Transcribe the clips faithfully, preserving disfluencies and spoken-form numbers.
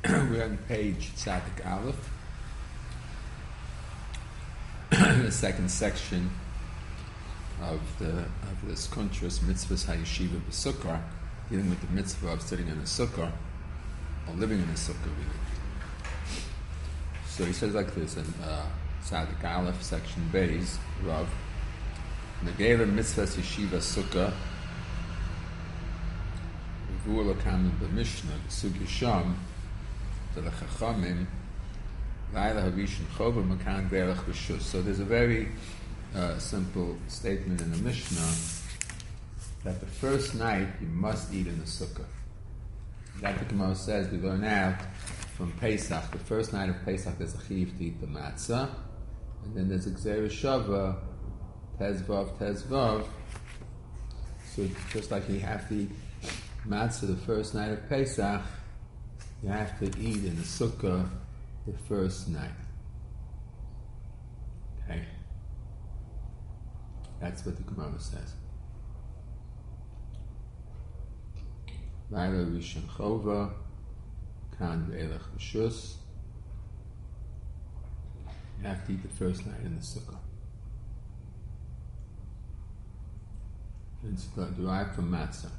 We're on page Tzadik Aleph, the second section of the of this Kuntras Mitzvahs HaYeshiva B'Sukkah, dealing with the mitzvah of sitting in a sukkah or living in a sukkah. Really. So he says like this in uh, Tzadik Aleph, section Beis, Rav, Negela Mitzvahs Yeshiva Sukkah. So there's a very uh, simple statement in the Mishnah that the first night you must eat in the sukkah. That the Gemara says, we learn out from Pesach, the first night of Pesach there's a chiv to eat the matzah, and then there's a Gzeira Shava, Tezvav, Tezvav. So just like you have to eat matzah the first night of Pesach, you have to eat in the sukkah the first night. Okay? That's what the Gemara says. Laila Rishon Chova, Kan Ve'elech Rishus. You have to eat the first night in the sukkah. It's derived from matzah.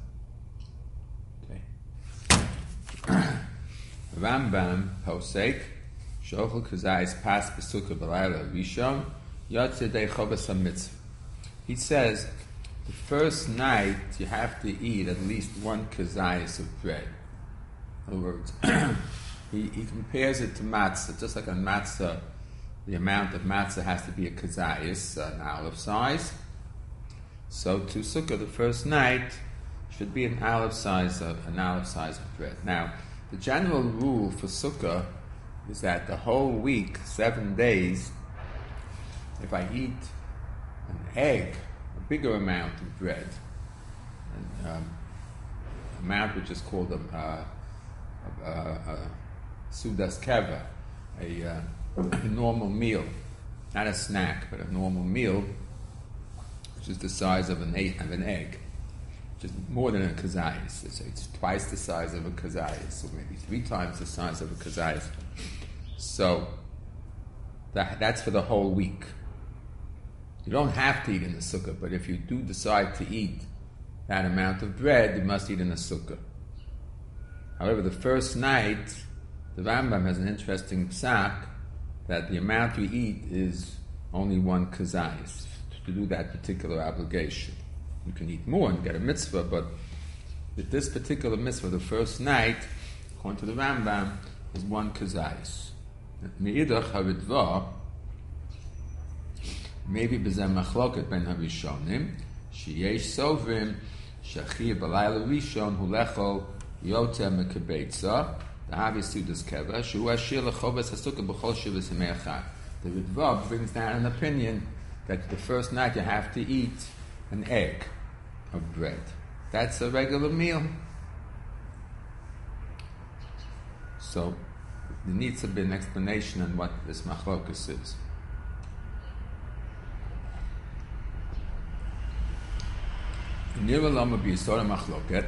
Rambam Posek Shochel Kazais Pas Besukkah B'Layla Rishon Yotze Dei Chobas HaMitzvah. He says the first night you have to eat at least one kazayas of bread. In other words, he, he compares it to matzah. Just like on matzah, the amount of matzah has to be a kazayas, an olive size. So to sukkah, the first night should be an olive size of an olive size of bread. Now, the general rule for sukkah is that the whole week, seven days, if I eat an egg, a bigger amount of bread, an um, amount which is called a, a, a, a sudas keva, a, uh, a normal meal, not a snack, but a normal meal, which is the size of an egg, of an egg. Just more than a kazayas. It's, it's twice the size of a kazayas, or maybe three times the size of a kazayas. So that, that's for the whole week. You don't have to eat in the sukkah, but if you do decide to eat that amount of bread, you must eat in the sukkah. However, the first night, the Rambam has an interesting psak that the amount you eat is only one kazayas to do that particular obligation. You can eat more and get a mitzvah, but with this particular mitzvah, the first night, according to the Rambam, is one kazayas. Me'idach haridva, maybe b'zeh machloket ben harishonim, sheyesh sovrim, shachir b'layla rishon, hulechol yoter mekabetza, the havi sudas keva, shu ashir lechovas hasukah b'chol shivas h'me'achad. The Ritva brings down an opinion that the first night you have to eat an egg of bread. That's a regular meal. So there needs to be an explanation on what this machlokus is. Nira lama b'yisora machloket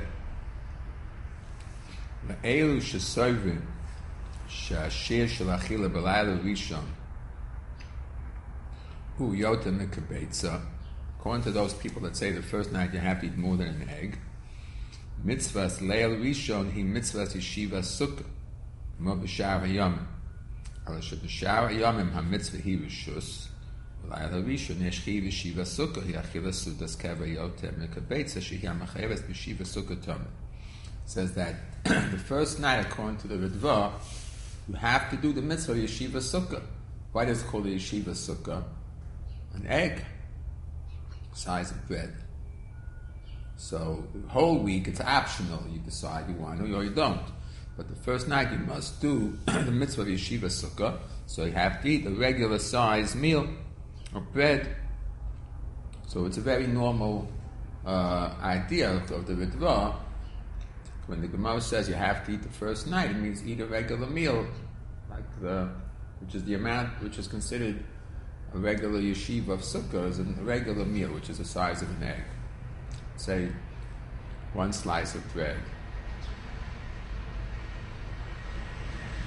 ve'elu shesovim she'ashir shel achila b'layla rishon hu yoter mekabetza. According to those people that say the first night you have to eat more than an egg, mitzvahs leil rishon hi mitzvahs yeshiva sukkah mo b'shar hayomim. Ala sheb'shar hayomim ha-mitzvah hi rishus leil rishon yesh chi yeshiva sukkah hi achila sudas keva yoter mekabetza shehi ha-machayeves b'yeshiva sukkah tomim. Says that the first night, according to the Ritva, you have to do the mitzvah yeshiva sukkah. Why does it call the yeshiva sukkah? An egg size of bread. So the whole week it's optional. You decide you want to or you don't. But the first night you must do the mitzvah of yeshiva sukkah. So you have to eat a regular size meal of bread. So it's a very normal uh, idea of, of the Ritva. When the Gemara says you have to eat the first night, it means eat a regular meal, like the, which is the amount which is considered a regular yeshiva of sukkah is a regular meal, which is the size of an egg. Say, one slice of bread.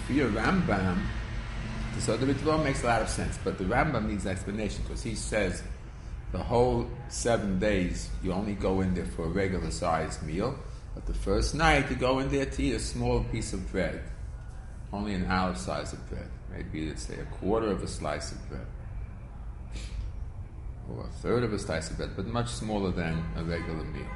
Fear Rambam, so the Ritva makes a lot of sense, but the Rambam needs explanation because he says the whole seven days you only go in there for a regular sized meal, but the first night you go in there to eat a small piece of bread, only an olive size of bread, maybe let's say a quarter of a slice of bread, or a third of a slice of bread, but much smaller than a regular meal.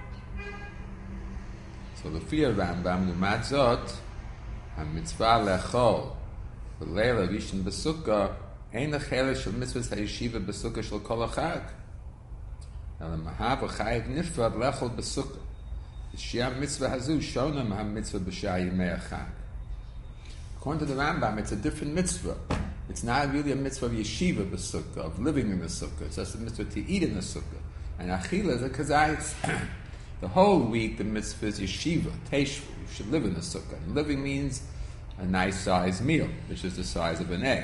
So the fear Rambam the Madzot, a mitzvah lechol, the leila rishon besukah, ein achele shel mitzvahs hayeshiva besukah shel kol achag. Now the mahav chayiv nifrad lechol besukah. The shia mitzvah hazu shona mahav mitzvah b'shaya yimei achag. According to the Rambam, it's a different mitzvah. It's not really a mitzvah of yeshiva besukah, of living in the sukkah. It's just a mitzvah to eat in the sukkah. And achila is a kazayis. The whole week, the mitzvah is yeshiva, teshvu. You should live in the sukkah. And living means a nice sized meal, which is the size of an egg.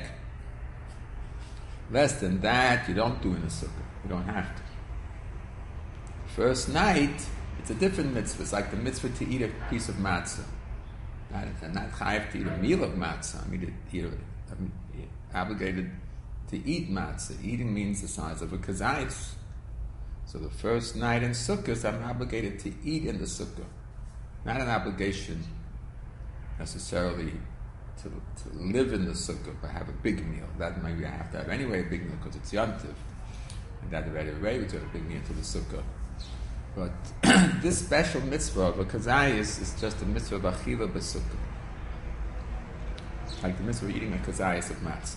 Less than that, you don't do in the sukkah. You don't have to. First night, it's a different mitzvah. It's like the mitzvah to eat a piece of matzah. Not, not chayav to eat a meal of matzah. I mean, to eat a, I'm obligated to eat matzah. Eating means the size of a kazayis. So the first night in Sukkot, I'm obligated to eat in the Sukkah. Not an obligation necessarily to, to live in the Sukkah, but have a big meal. That maybe I have to have anyway a big meal because it's Yontiv. And that already already to have a big meal to the Sukkah. But this special mitzvah of a kazayis is just a mitzvah of achila b'sukkah. Like the mitzvah of eating a kazayis of matzah.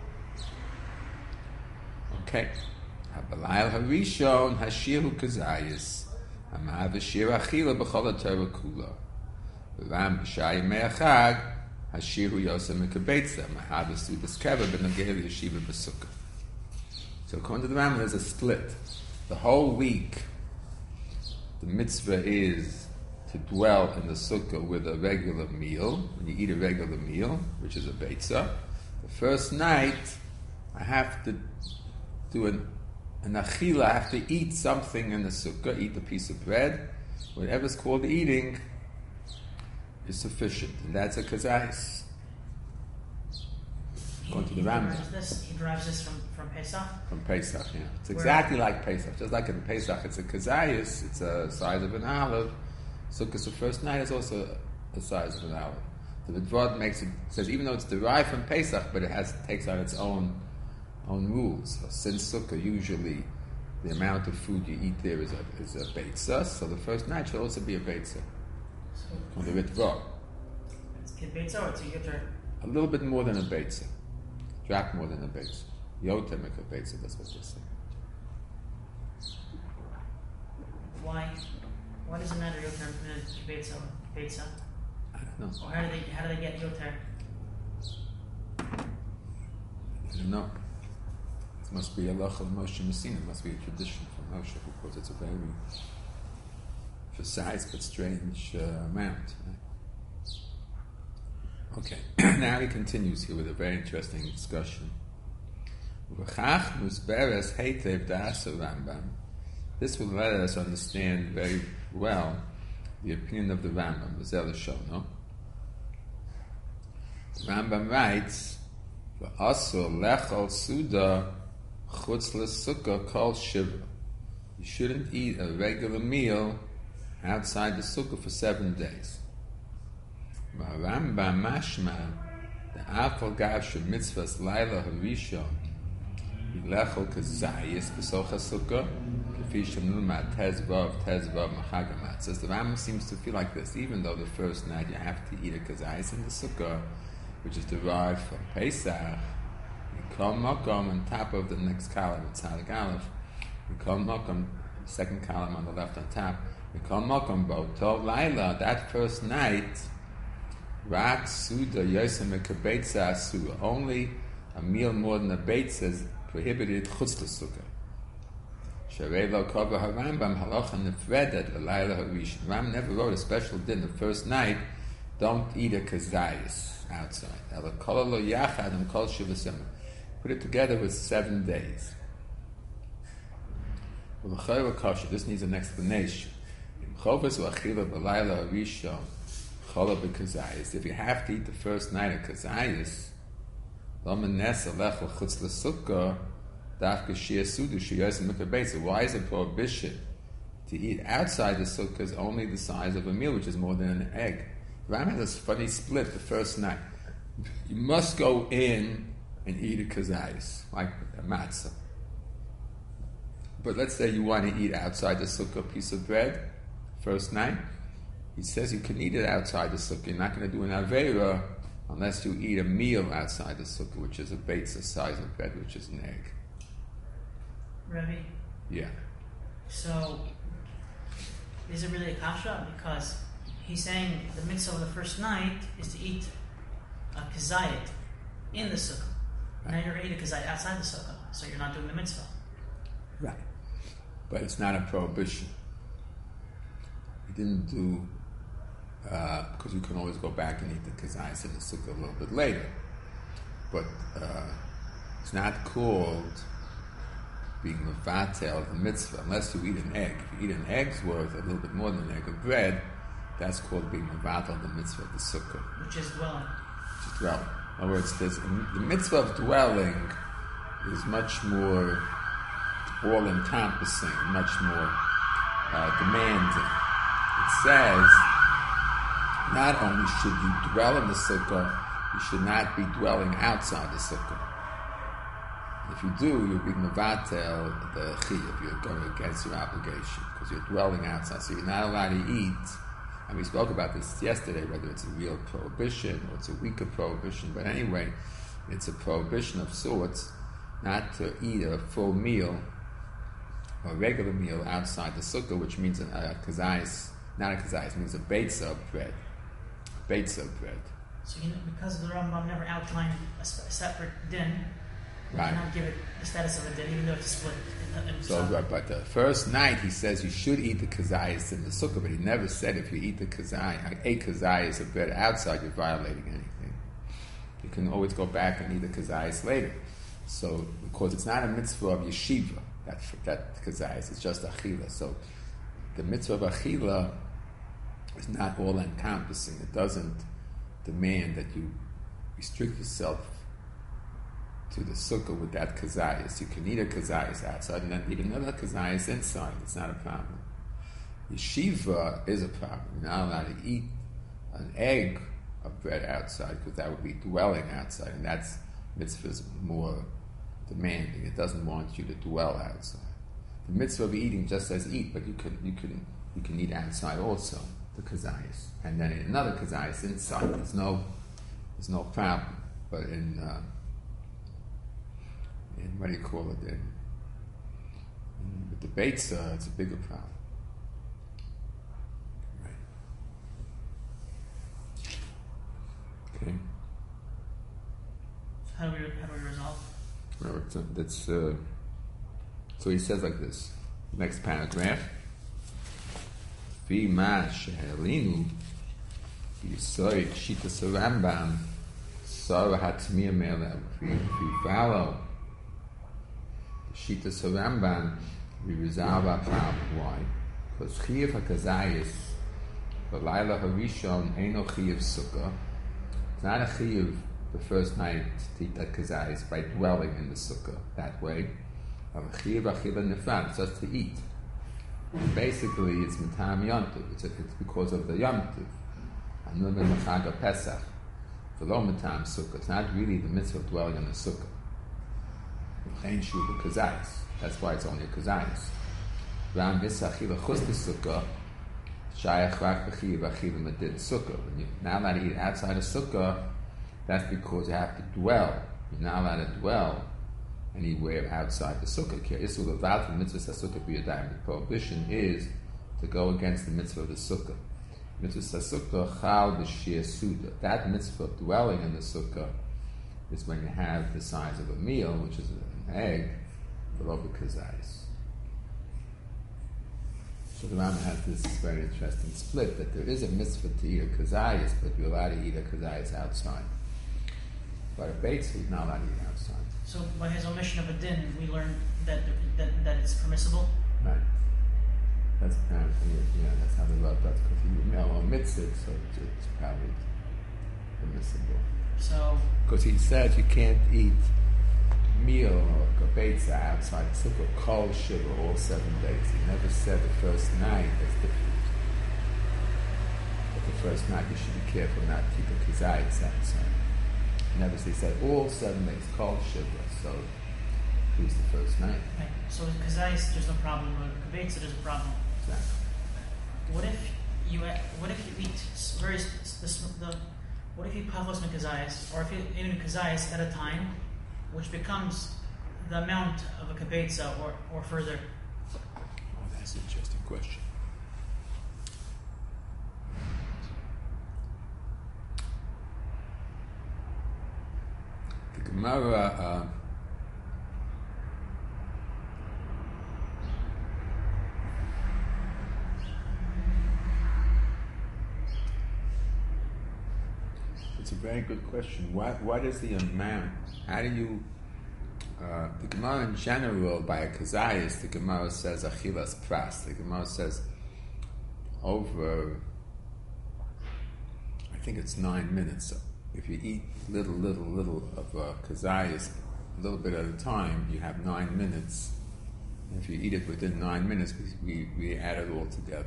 Okay. Habalayil harishon hashiru kazayis hamav shir achila b'chol haTorah kula v'ram b'shai me'achag hashiru yosem mekabetza mahav sudas keva b'nagel yeshiva b'sukkah. So according to the Rambam, there's a split. The whole week, the mitzvah is to dwell in the sukkah with a regular meal. When you eat a regular meal, which is a beitzah, the first night I have to do an An achila, I have to eat something in the sukkah, eat a piece of bread. Whatever's called eating is sufficient. And that's a kazayis. Going to the Rambam. He derives this from, from Pesach? From Pesach, yeah. It's exactly Where? like Pesach. Just like in Pesach, it's a kazayis, it's a size of an olive. Sukkah's the first night is also the size of an olive. The Vidvod makes it, says even though it's derived from Pesach, but it has takes on its own own rules. Since Sukkah, usually the amount of food you eat there is a, is a beitzah, so the first night should also be a beitzah. From the Ritva. It's a beitzah or it's a yoter? A little bit more than a beitzah. Drop more than a beitzah. Yoter make a beitzah, that's what they say. Why? Why does it matter yoter and beitzah? Beitzah? I don't know. Or how do they, how do they get yoter? I don't know. It must be a lach of Moshe Messina. It must be a tradition from Moshe because it's a very precise but strange uh, amount. Right? Okay, now he continues here with a very interesting discussion. This will let us understand very well the opinion of the Rambam. The Rambam writes, "V'asur lechol suda chutz l'sukkah kol shiva." You shouldn't eat a regular meal outside the sukkah for seven days. Rambam mashma the afal gav shel mitzvahs laila harishon lechol kazayis b'soch hasukkah k'fi shemnulmad tezvav tezvav machagamat. Says the Rambam seems to feel like this. Even though the first night you have to eat a kazayis in the sukkah, which is derived from Pesach, Mikol Mokom on top of the next column, it's Tzadik Aleph. Mikol Mokom, second column on the left on top. Mikol Mokom Bo Tov Laila, that first night, Rak Suda Yosem Mekabetza Asura. Only a meal more than a beitza is prohibited chutz l'sukkah. Sharei Lo Kova HaRambam Halacha Nefredet L'Laila HaRishon. Ram never wrote a special din the first night. Don't eat a kazayis outside. Put it together with seven days. This needs an explanation. Chola b'kazayis. If you have to eat the first night of kazayis, Laman nesa lech l'chutz l'sukkah, dafka shia sudu shiyos mikabesa. Why is a prohibition to eat outside the sukkah is only the size of a meal, which is more than an egg? The Ram has this funny split the first night. You must go in and eat a kazayis, like a matzah. But let's say you want to eat outside the sukkah a piece of bread, first night. He says you can eat it outside the sukkah. You're not going to do an aveira unless you eat a meal outside the sukkah, which is a beitza size of bread, which is an egg. Rabbi? Yeah. So, is it really a kasha? Because he's saying the mitzvah of the first night is to eat a kazayit in the sukkah. Right. Now you're going to eat a kazayit outside the sukkah, so you're not doing the mitzvah. Right. But it's not a prohibition. He didn't do, uh, because you can always go back and eat the kazayis in the sukkah a little bit later. But uh, it's not called being mevatel the mitzvah unless you eat an egg. If you eat an egg's worth, a little bit more than an egg of bread, that's called being mevatel the mitzvah of the sukkah. Which is dwelling. Which is dwelling. In other words, there's, the mitzvah of dwelling is much more all-encompassing, much more uh, demanding. It says, not only should you dwell in the sukkah, you should not be dwelling outside the sukkah. If you do, you're being mevatel the chiyuv. You're going against your obligation because you're dwelling outside. So you're not allowed to eat. And we spoke about this yesterday, whether it's a real prohibition or it's a weaker prohibition. But anyway, it's a prohibition of sorts not to eat a full meal, a regular meal outside the sukkah, which means a, a kazayis, not a kazayis, means a beitza of bread. A beitza of bread. So you know, because the Rambam never outlined a, sp- a separate din, we right. cannot give it the status of a din, even though it's split. In, in so, but, but the first night he says you should eat the kazayis in the sukkah, but he never said if you eat the kazayis, a kazayis of bread outside, you're violating anything. You can always go back and eat the kazayis later. So, because it's not a mitzvah of yeshiva, that that kazayis, it's just achila. So, the mitzvah of achila is not all encompassing. It doesn't demand that you restrict yourself to the sukkah with that kazayis. You can eat a kazayis outside and then eat another kazayis inside. It's not a problem. Yeshiva is a problem. You're not allowed to eat an egg of bread outside because that would be dwelling outside, and that's mitzvah is more demanding. It doesn't want you to dwell outside. The mitzvah of eating just says eat, but you can you can you can eat outside also, the kazayis, and then another kazayis inside. There's no there's no problem. But in uh, in what do you call it? In, in with the beitza, it's a bigger problem. Right. Okay. So how do we how do we resolve? Well, so that's uh, so he says like this. Next paragraph. V'ma she'elinu b'yisoy shitas Rambam sar hatmir melev. If we follow the shitas Rambam, we resolve our problem. Why? Because chiyuv hakazayis v'layla harishon eino chiyuv sukkah. It's not a chiyuv the first night to eat that kazayis by dwelling in the sukkah that way. It's just to eat. And basically, it's mitam yontiv. It's, it's because of the yontiv. And then the Chag Pesach, the lo mitam sukkah. It's not really the mitzvah of dwelling in the sukkah. Ein shuv kazayis. That's why it's only a kazayis. Ram misachila chus the sukkah. Shayach rak b'chiv achila medid sukkah. When you're not allowed to eat outside a sukkah, that's because you have to dwell. You're not allowed to dwell anywhere outside the sukkah. The prohibition is to go against the mitzvah of the sukkah. Mitzvah sukkah chal b'shir suda. That mitzvah of dwelling in the sukkah is when you have the size of a meal, which is an egg, below the kazayis. So the Rambam has this very interesting split that there is a mitzvah to eat a kazayis, but you're allowed to eat a kazayis outside. But a beitza is not allowed to eat outside. So by his omission of a din, we learn that that, that it's permissible? Right. That's apparently, yeah, that's how they wrote that, because he omits it, so it's, it's probably permissible. So, because he said you can't eat meal or kabetza outside the sukkah, kol shiva, all seven days. He never said the first night that's different. But the first night you should be careful not to keep a kazayas outside. He never said, he said all seven days, kol shiva, so who's the first night? right. So with kazayas, there's no problem. With kabetza, there's a problem. Exactly. What if you what if you eat very the, the what if you pavos kazayas, or if you eat kazayas at a time, which becomes the amount of a kabetza or or further? Oh, that's an interesting question. The Gemara. Uh, It's a very good question. What what is the amount? How do you? Uh, the Gemara in general, by a kazayas, the Gemara says achilas pras. The Gemara says over. I think it's nine minutes. So if you eat little, little, little of a kazayas, a little bit at a time, you have nine minutes. And if you eat it within nine minutes, we we, we add it all together.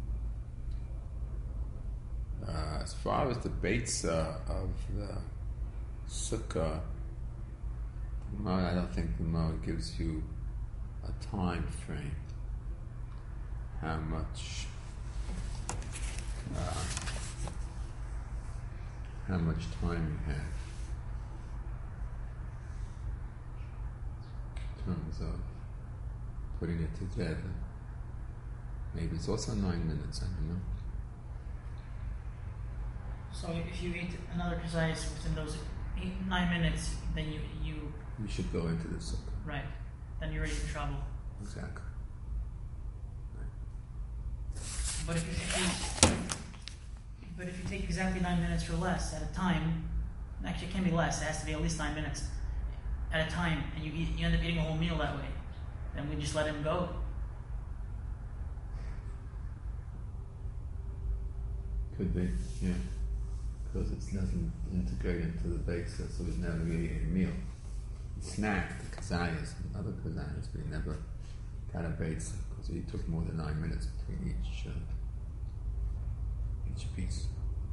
Uh, as far as the Beitza of the Sukkah, the Gemara, I don't think the Gemara gives you a time frame. How much, uh, how much time you have in terms of putting it together. Maybe it's also nine minutes, I don't know. So if you eat another kazayas within those eight, nine minutes, then you you you should go into the sukkah. Right. Then you're ready for trouble. Exactly. Right. But if you, if you but if you take exactly nine minutes or less at a time, actually it can be less. It has to be at least nine minutes at a time, and you eat, you end up eating a whole meal that way. Then we just let him go. Could be, yeah. Because it doesn't integrate into the base, so it's never really a meal. He snacked the kazayas and other kazayas, but he never got a base because he took more than nine minutes between each uh, each piece.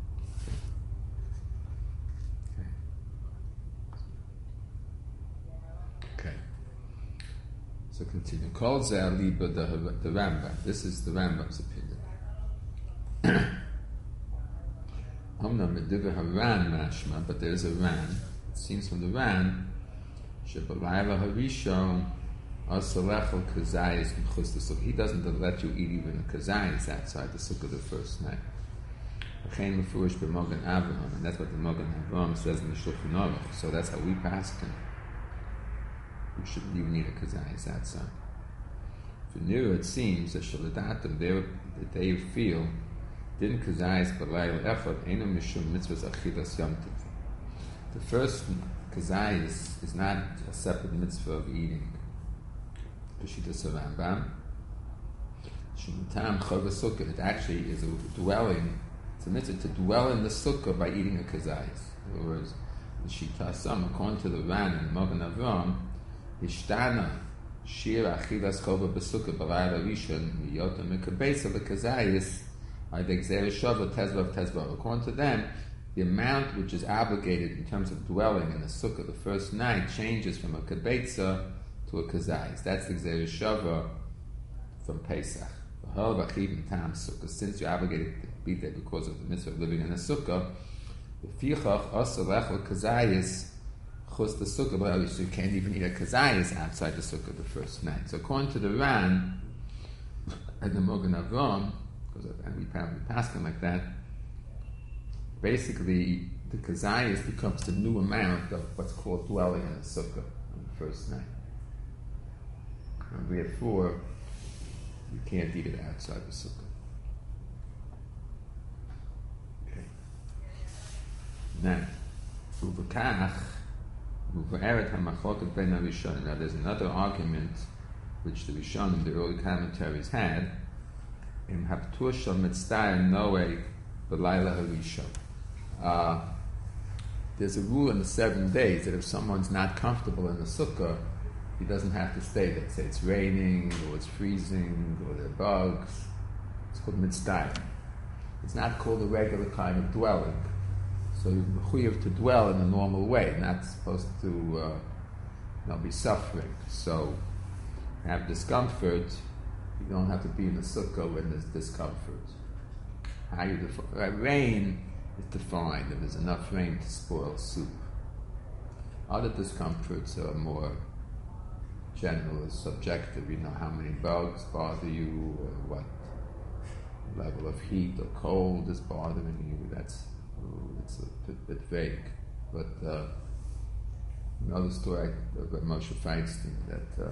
Okay. Okay. So continue. Kol zeh liba the the Rambam. This is the Rambam's opinion. But there's a Ran. It seems from the Ran, he doesn't let you eat even a kazayas outside the sukkah the first night. And that's what the Mogan Avram says in the Shulchan Aruch. So that's how we pass him. You shouldn't even eat a kazayas outside. For nearer it seems that Shaladatim, that they feel Din kazayas b'layil echad eno mishum mitzvahs achilas yom tov. The first kazayas is not a separate mitzvah of eating. Peshitas Rambam. Shematam chov sukkah. It actually is a dwelling. It's a mitzvah to dwell in the sukkah by eating a kazayas. In other words, the Shitasam, according to the Ran and Mogan Avram, Hishtana shir achilas chova b'sukkah b'layil rishon miyota mekabesa l'kazayas. According to them, the amount which is obligated in terms of dwelling in the sukkah the first night changes from a kabetza to a kazayas. That's the Gzera Shava from Pesach. Since you're obligated to be there because of the mitzvah of living in a sukkah, the fichach asalech kazayas chus the sukkah, so you can't even eat a kazayas outside the sukkah the first night. So according to the Ran and the Mogan Avram, because we probably pass them like that, basically the kazayas becomes the new amount of what's called dwelling in the sukkah on the first night. And therefore, you can't eat it outside the sukkah. Okay. Now, uvekach, uveret hamachloket ben harishonim. Now, there's another argument which the Rishonim, the early commentaries had, in haptur shel mitzvah noeg b'layla harishon. Uh, there's a rule in the seven days that if someone's not comfortable in the sukkah, he doesn't have to stay there. Say it's raining, or it's freezing, or there are bugs. It's called mitzvah. It's not called a regular kind of dwelling. So you're mechuyev to dwell in a normal way, not supposed to uh, you know, be suffering. So have discomfort, you don't have to be in the sukkah when there's discomfort. How you define rain is defined, if there's enough rain to spoil soup. Other discomforts are more general, subjective. You know how many bugs bother you, or what level of heat or cold is bothering you. That's it's a bit, bit vague. But uh, another story about Moshe Feinstein, that uh,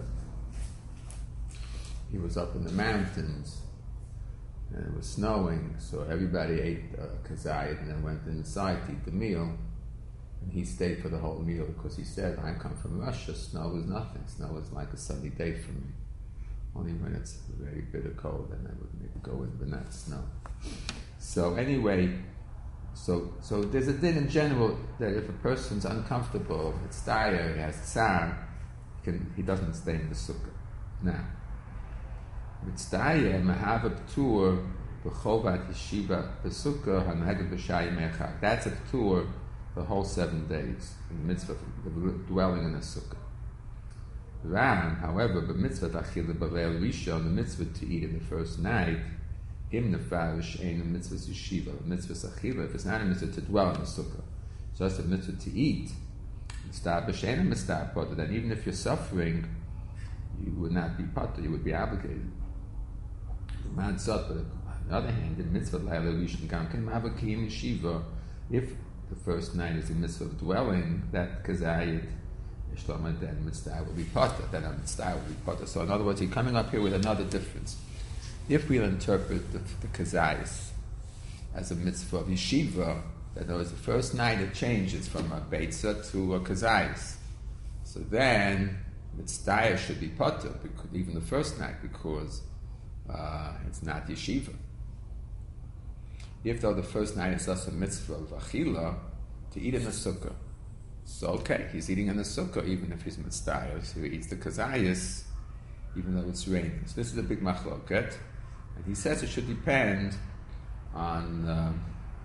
he was up in the mountains and it was snowing, so everybody ate uh, kazayit and then went inside to eat the meal, and he stayed for the whole meal because he said, I come from Russia, snow is nothing. Snow is like a sunny day for me. Only when it's very bitter cold, then I would maybe go in, but not snow. So anyway, so so there's a din in general that if a person's uncomfortable, it's dire, he has tzar, he, can, he doesn't stay in the sukkah. Now, mitzvah mahava p'tur b'chovat yeshiva b'sukkah haneged b'shayim echad. That's a p'tur the whole seven days in the mitzvah of dwelling in a sukkah. Ram, however, the mitzvah achila b'leil rishon, the mitzvah to eat in the first night, im nefarish ein a mitzvah yeshiva, the mitzvah achila. If it's not a mitzvah to dwell in the sukkah, so it's a mitzvah to eat. Mitzvah b'shein a mitzvah potter. Then even if you're suffering, you would not be potter, you would be obligated. But on the other hand, the mitzvah leil rishon gamkin mavakim yeshiva. If the first night is a mitzvah of dwelling, that kazayit, then mitzvah will be potter. Then a mitzvah will be potter. So in other words, he's coming up here with another difference. If we'll interpret the, the kazayis as a mitzvah of yeshiva, that there was the first night it changes from a beitzah to a kazayis. So then mitzvah should be potter, because even the first night, because uh, it's not yeshiva. If though the first night is just a mitzvah of achila, to eat in the sukkah, so okay, he's eating in the sukkah even if he's mitzvah, so he eats the kazayis even though it's raining. So this is a big machloket, and he says it should depend on um,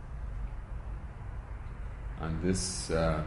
on this uh,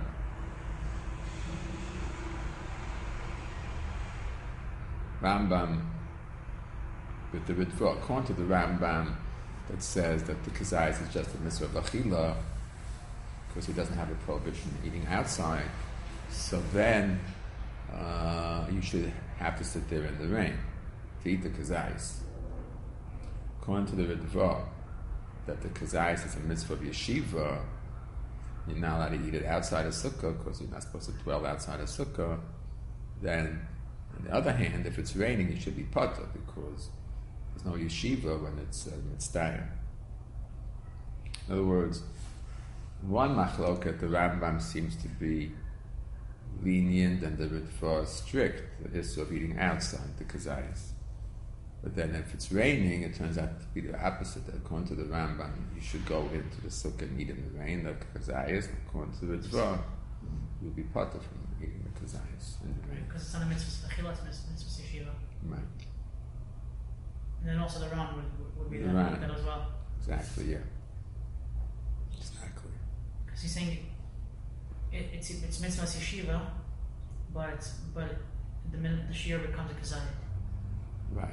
Rambam with the Ritva. According to the Rambam, that says that the kazayis is just a mitzvah of achila because he doesn't have a prohibition of eating outside. So then uh, you should have to sit there in the rain to eat the kazayis. According to the Ritva, that the kazayis is a mitzvah of yeshiva, you're not allowed to eat it outside of sukkah because you're not supposed to dwell outside of sukkah. Then, on the other hand, if it's raining, you should be potter because there's no yeshiva when it's uh, mitzvah. In other words, one machloket, the Rambam seems to be lenient and the Ritva strict, the issue of eating outside the kazayis. But then if it's raining, it turns out to be the opposite. According to the Rambam, you should go into the sukkah and eat in the rain, the kazayis. According to the Ritva, you'll be potter from eating the kazayis in the rain. Because it's not a mitzvah, achila, it's a mitzvah yeshiva. Right. And then also the Ran would, would be The that, Ran. that as well. Exactly, yeah. Exactly. Because he's saying it, it's it's mitzvah yeshiva, but but the minute the shir becomes a kazayit. Right.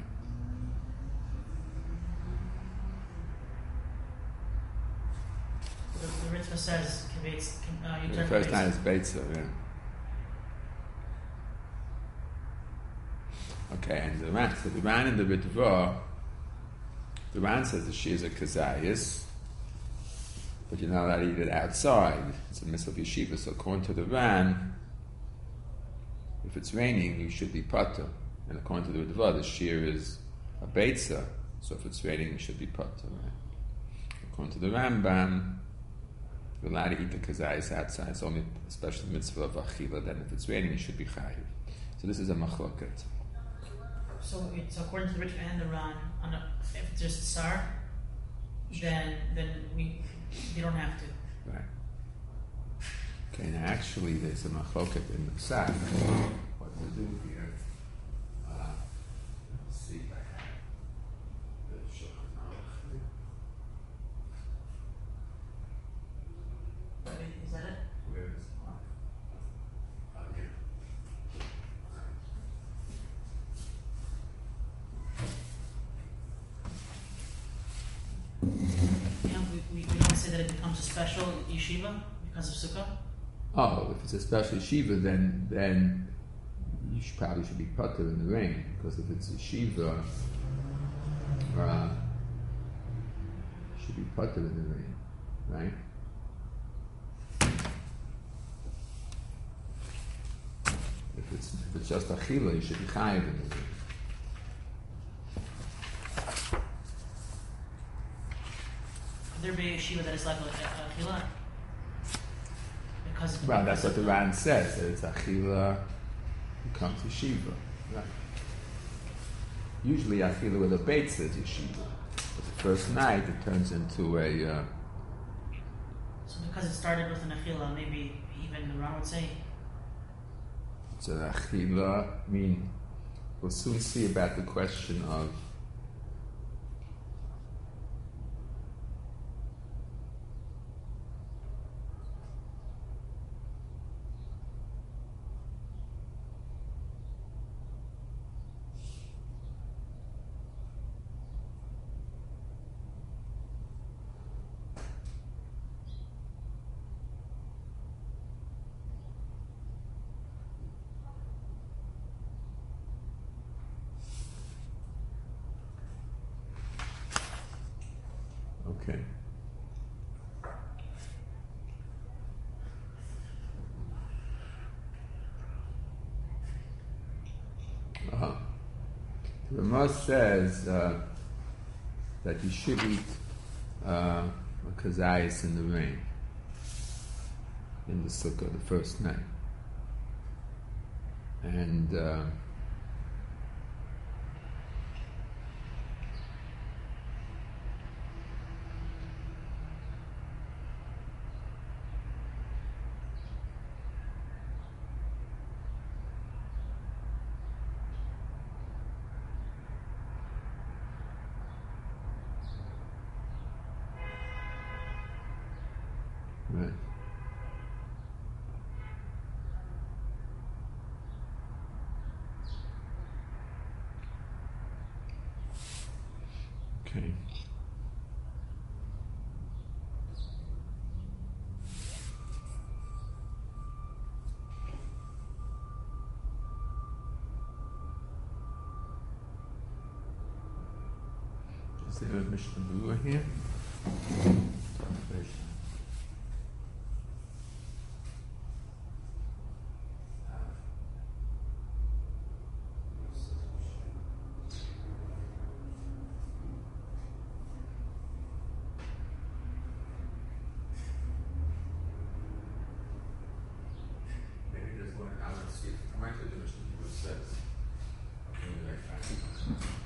The, the Ritva says kivetz. Uh, you The turn first kivetz. time is Beitzah, yeah. Okay, and the Ran, so the Ran in the Ritva, the Ran says the she is a kazayis, but you're not allowed to eat it outside. It's a mitzvah of yeshiva. So according to the Ran, if it's raining, you should be potter. And according to the Ritva, the shear is a beitzah. So if it's raining, you should be potter. Right? According to the Rambam, you're allowed to eat the kazayis outside. It's only a special mitzvah of achila. Then if it's raining, you should be chayiv. So this is a machloket. so it's according to the Ritva and the Ran. On a, if it's just tsar, then then we they don't have to. Right. Okay. Now, actually, there's a machloket in the Psak. What to do here? Uh, let's see. The Shulchan Aruch. Is that it? Where is it? Oh, here. Yeah, we, we, we don't say that it becomes a special yeshiva because of Sukkah. Oh, if it's a special yeshiva, then then you should, probably should be putter in the rain, because if it's a yeshiva, uh, should be putter in the rain, right? If it's if it's just achila, you should be chayiv in the rain. Could there be a yeshiva that is like a, a, a achila? Because Well, that's what the Ran says, that it's achila, you come to yeshiva, right? Usually achila with a beit says yeshiva, but the first night it turns into a. Uh, So because it started with an achila, maybe even the Ran would say. It's an achila. I mean, we'll soon see about the question of okay. Uh-huh. The Rama says uh, that you should eat uh, a kazayas in the rain, in the sukkah, the first night. And uh, right. Okay. Is there a Mishnah Berurah here? Maybe there's one. I want to see. I might do the Mishnah Berurah says. Maybe I find it.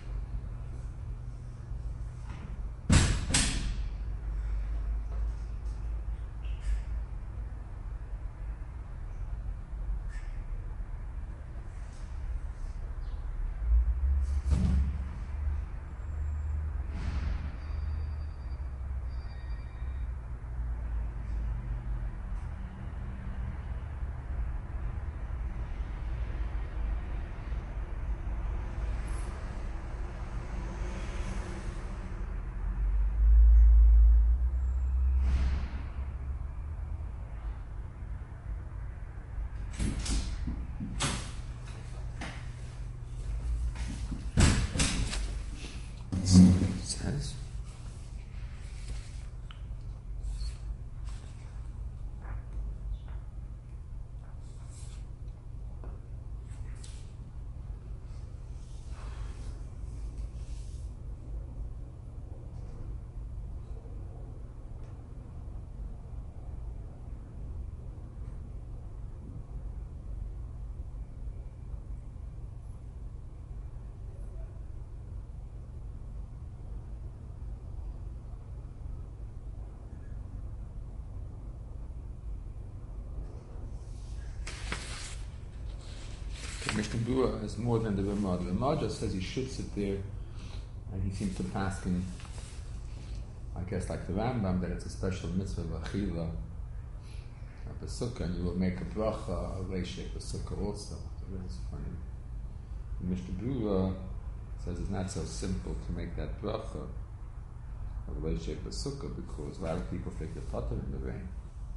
Berurah is more than the Ramah. The Ramah just says you should sit there, and he seems to pass in, I guess, like the Rambam, that it's a special mitzvah of achila of the sukkah, and you will make a bracha of leishek the sukkah also. It's funny. The Mishnah Berurah says it's not so simple to make that bracha of leishek the sukkah because a lot of people think they're potter in the rain.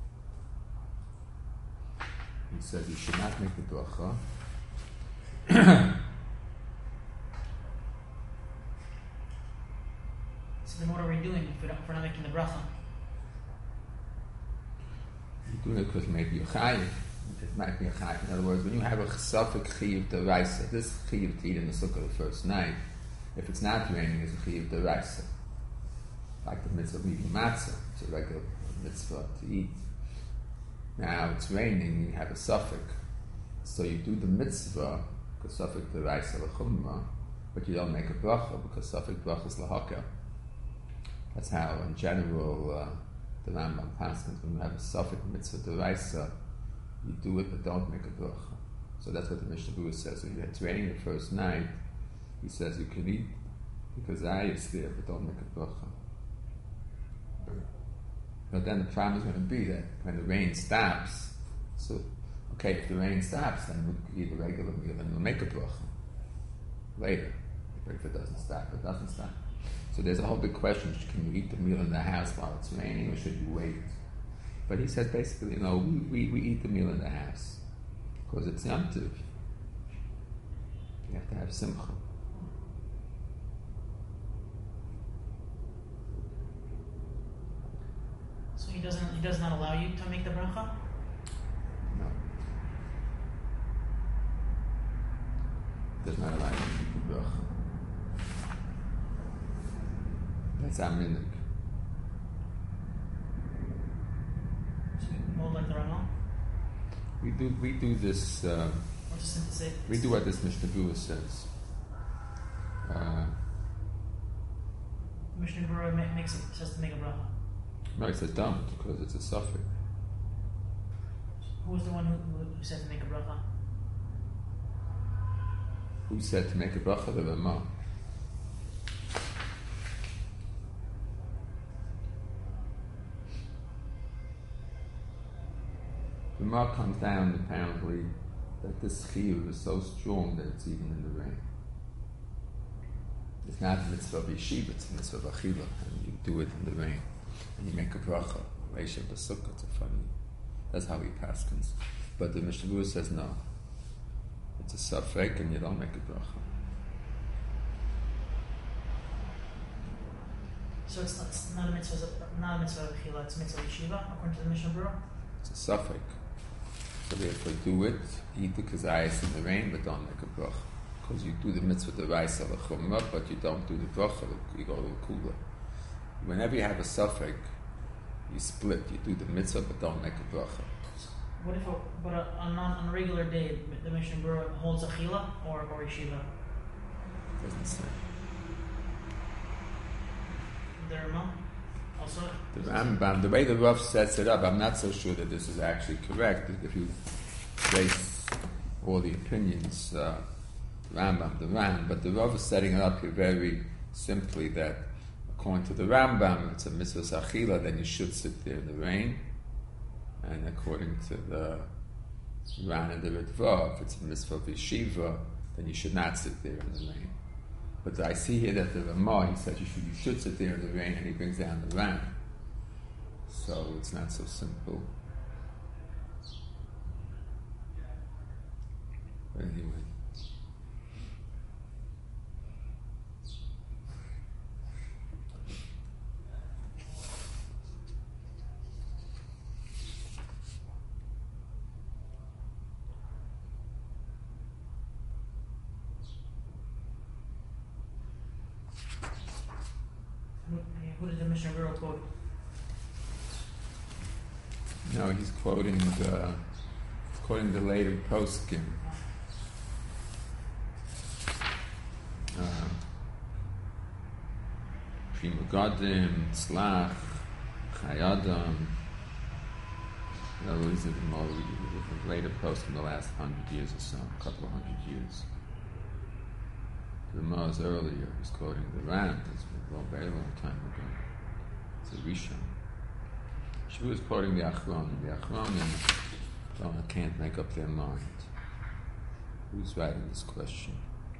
He says you should not make the bracha. So then what are we doing if we're not, if we're not making the bracha? You're doing it because maybe you're chayiv. It might be a chayiv. In other words, when you have a chesafik chiyuv deraisa, this chiyuv to eat in the sukkah the first night, if it's not raining, it's a chiyuv deraisa. Like the mitzvah of eating matzah, it's a regular mitzvah to eat. Now it's raining, you have a suffix, so you do the mitzvah because suffix deraisa l'chumma, but you don't make a bracha because suffix bracha is lahaka. That's how, in general, uh, the Rambam paskins when you have a suffix mitzvah deraisa, you do it but don't make a bracha. So that's what the Mishnah Berurah says. When it's raining the first night, he says you can eat because I is there, but don't make a bracha. But then the problem is going to be that when the rain stops, so, okay, if the rain stops, then we'll eat a regular meal and we'll make a bracha later. If it doesn't stop, it doesn't stop. So there's a whole big question, can you eat the meal in the house while it's raining or should you wait? But he says basically, you know, we, we, we eat the meal in the house because it's Yom Tov. You have to have simcha. So he doesn't he does not allow you to make the bracha? No. Does not allow you to make the bracha. That's our minhag. So you hold like the Ramah? We do we do this uh, Or just to say we do what this Mishnah Berurah says. Uh, Mishnah Berurah ma- makes it says to make a bracha. no, it's a don't because it's a suffix. Who was the one who, who, who said to make a bracha? Who said to make a bracha? The Ramah. The Ramah comes down apparently that this chiyuv is so strong that it's even in the rain. It's not a mitzvah of yeshiva, it's a mitzvah of achila, and you do it in the rain. And you make a bracha, Reisha B'Sukkah, it's a funny. That's how he paskins. But the Mishnah Berurah says no. It's a suffix and you don't make a bracha. So it's not, it's not a mitzvah, not a mitzvah of Chila, it's a mitzvah of Yeshiva, according to the Mishnah Berurah? It's a suffix. So therefore do it, eat the kazayas in the rain, but don't make a bracha. Because you do the mitzvah deraisa l'chumma, but you don't do the bracha, you go to the kula. Whenever you have a suffix, you split. You do the mitzvah, but don't make a bracha. What if, a, but a, on, on a regular day, the Mishnah Berurah holds a chila or, or yeshiva? Doesn't say. The Ramah also? The Rambam, the way the Rav sets it up, I'm not so sure that this is actually correct. If you trace all the opinions, uh, Rambam, the Ram, but the Rav is setting it up here very simply that according to the Rambam, if it's a mitzvah achila, then you should sit there in the rain. And according to the Ran and the Ritva, if it's a mitzvah of yeshiva, then you should not sit there in the rain. But I see here that the Ramah, he says you should, you should sit there in the rain, and he brings down the Ran. So it's not so simple. But anyway. Who did the Mishnah Berurah quote? No, he's quoting the quoting the later poskim. Uh, Pri Megadim, Tzlach, Chayadam, In other words, the more the later post in the last hundred years or so, a couple of hundred years. The Mars earlier was quoting the Ram, it's a long, very long time ago. It's a Rishon. She was quoting the Achronim. The Achronim don't, can't make up their mind. Who's writing this question?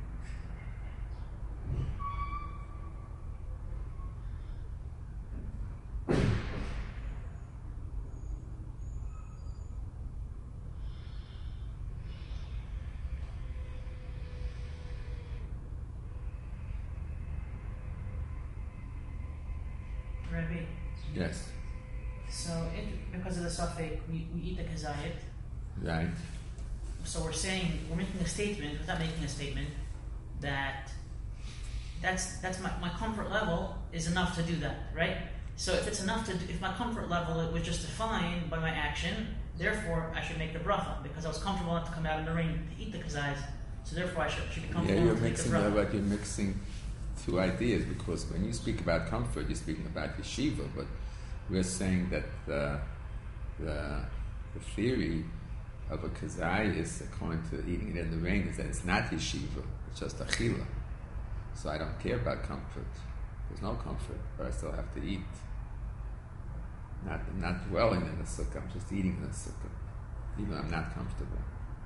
Rabbi. Yes. So, it, because of the suffix, we, we eat the kazayit. Right. So we're saying, we're making a statement, without making a statement, that that's that's my, my comfort level is enough to do that, right? So if it's enough to do, if my comfort level it was just defined by my action, therefore I should make the bracha, because I was comfortable enough to come out in the rain to eat the kazayit. So therefore I should, should be comfortable yeah, you're enough to mixing, make the bracha. but you're mixing two ideas, because when you speak about comfort, you're speaking about yeshiva, but we're saying that the, the, the theory of a kazayis, according to eating it in the rain, is that it's not yeshiva, it's just achila. So I don't care about comfort. There's no comfort, but I still have to eat. Not, I'm not dwelling in the sukkah, I'm just eating in the sukkah, even though I'm not comfortable.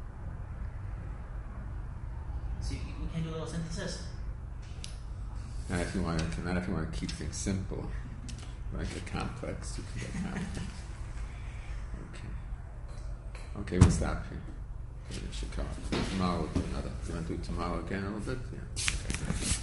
So you, we can do a little synthesis. Not if you want to, not if you want to keep things simple. Like a complex, you can get complex. Okay. Okay, we'll stop here. Okay, Chicago. Tomorrow we'll do another. You want to do it tomorrow again a little bit? Yeah. Okay.